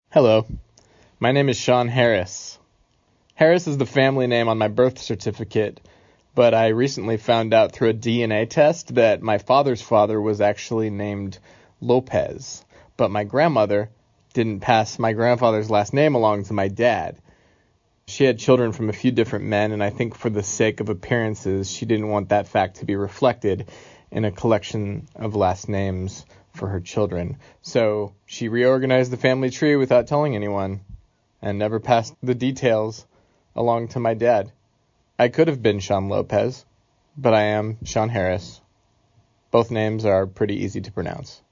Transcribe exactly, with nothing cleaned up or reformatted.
Hello, my name is Sean Harris. Harris is the family name on my birth certificate, but I recently found out through a D N A test that my father's father was actually named Lopez, but my grandmother didn't pass my grandfather's last name along to my dad. She had children from a few different men, and I think for the sake of appearances, she didn't want that fact to be reflected in a collection of last names for her children. So she reorganized the family tree without telling anyone and never passed the details along to my dad. I could have been Sean Lopez, but I am Sean Harris. Both names are pretty easy to pronounce.